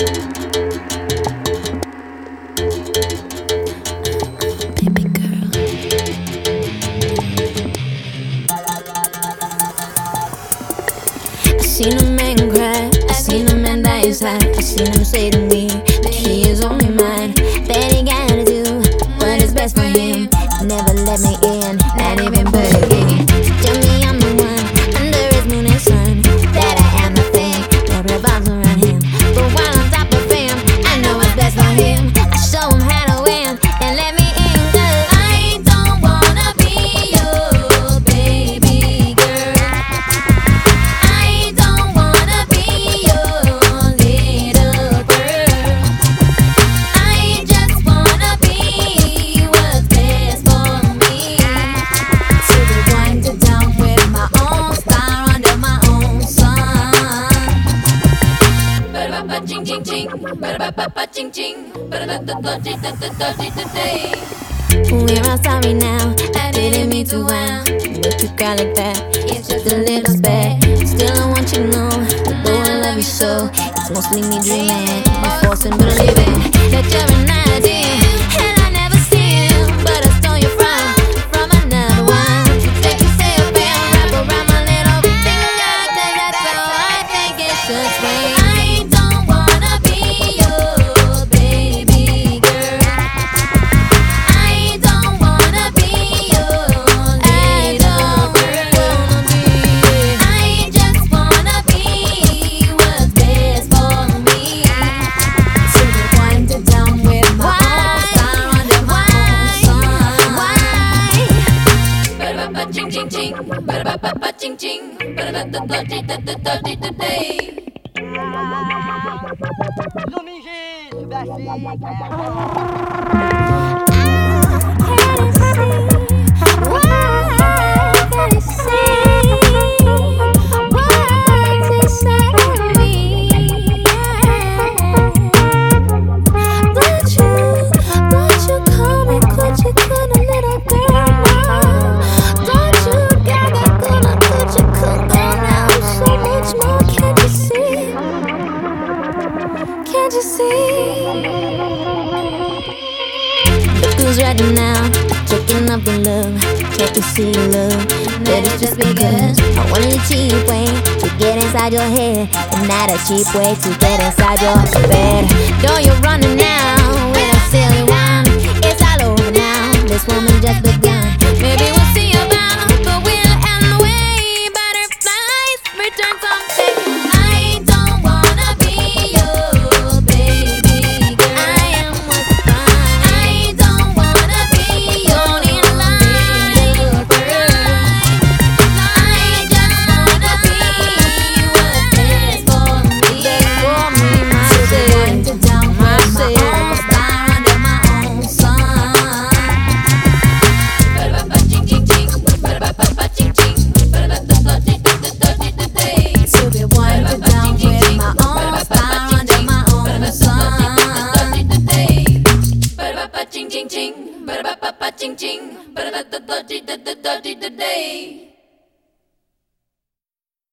Baby girl. I seen a man cry, I seen a man die inside. I seen him say to me that he is only mine, that he gotta do what is best for him. Never let me in, not even put a game. Tell me I'm the one under his moon and sun, that I am the thing that revolves around him. But while on top of him, I know what's best for him. I show him how to win and let me in, 'cause I don't wanna be your baby girl. I don't wanna be your little girl. I just wanna be what's best for me. To be winded down with my own star under my own sun. Ba-da-ba-ba-ching, ching, ching. Ba-da-ba-ba-ba-ching, ching. Ba-da-ba-ba-ba-ching-da-da-da-da-da-day. We're all sorry now, I didn't mean to whine, but you cry like that, it's just a little spare. Still I want you to know, though I love you so, it's mostly me dreaming, I'm forcing believing that you're an idea, and I never see you, but I stole you from another one. Take you say a bell, wrap around my little finger, 'cause that's how I think it should swing. I don't wanna be your baby girl. I don't wanna be your little girl. I just wanna be what's best for me. To be winded down with my own star under my own sun. Ba-da-ba-ba-ching, ching, ching. Ba-da-ba-ba-ba-ching, ching. Ba-da-ba-ba-ba-da-da-da-da-da-day. Can't you see? Look who's right now, checking up the love. Can't you see love? That it's just because I want a cheap way to get inside your head, and not a cheap way to get inside your bed. Though you're running now with a silly one, it's all over now. This woman just begun. Maybe we'll see about, but we'll end the way. Butterflies return someday. I don't wanna be your baby girl. I am what's fine. I don't wanna be your little girl. I just wanna be what's best for me. To be winded down with my own star under my own sun. Ba-da-ba-ba-ching, ching, ching. Ba-da-ba-ba-ba-ching, ching. Ba-da-ba-ba-ba-da-da-da-da-day. To be winded down with my own star under my own sun. Ba-da-ba-ba-ching, ching, ching. Ba-da-ba-ba-ba-ching, ching. Ba-da-da-da-da-da-da-da-day.